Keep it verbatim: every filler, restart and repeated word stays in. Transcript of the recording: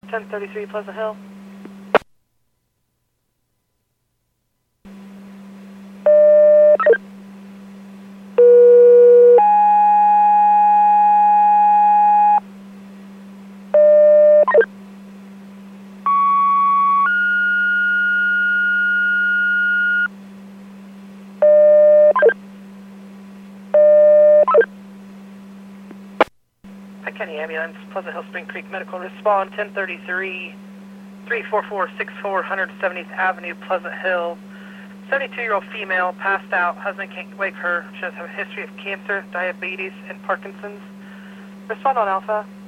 ten thirty-three Pleasant Hill. County Ambulance, Pleasant Hill, Spring Creek Medical, respond ten thirty-three, three four four six four, one seventieth Avenue, Pleasant Hill. seventy-two-year-old female, passed out, husband can't wake her. She has a history of cancer, diabetes, and Parkinson's. Respond on Alpha.